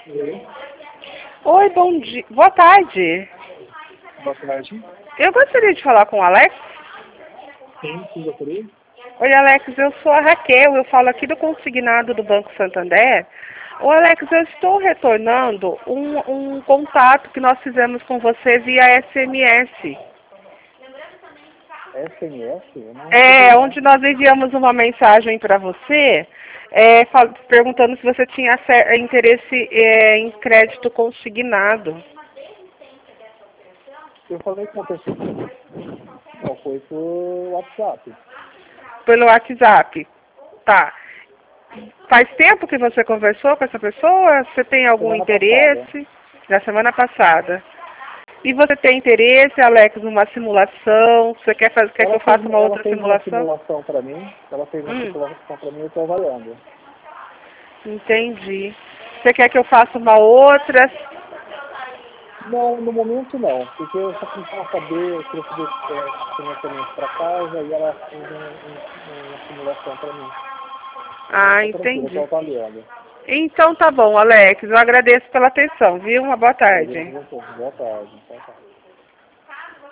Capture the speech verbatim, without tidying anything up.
Oi. Oi, bom dia. Boa tarde. Boa tarde. Eu gostaria de falar com o Alex. Sim, sim, gostaria? Oi, Alex, eu sou a Raquel, eu falo aqui do consignado do Banco Santander. Ô, Alex, eu estou retornando um, um contato que nós fizemos com você via S M S. S M S? Eu não É, recebi, onde não. nós enviamos uma mensagem para você, é, fal- perguntando se você tinha cer- interesse é, em crédito consignado. Eu falei com a pessoa. Não, foi por WhatsApp. Pelo WhatsApp. Tá. Faz tempo que você conversou com essa pessoa? Você tem algum Semana passada. interesse? Na semana passada. E você tem interesse, Alex, numa simulação? Você quer, fazer, quer que Ela eu fez, faça uma ela outra fez uma simulação? simulação para mim. Ela fez uma Hum, simulação para mim e eu estou avaliando. entendi. Você quer que eu faça uma outra? Não, no momento não, porque eu só precisava saber, eu queria saber é, financiamento para casa e ela fez um, um, uma simulação para mim. Mas Ah, está tranquilo, eu estou entendi. avaliando. Então tá bom, Alex. Eu agradeço pela atenção, viu? Uma boa Imagina tarde. que você. Boa tarde. Boa tarde.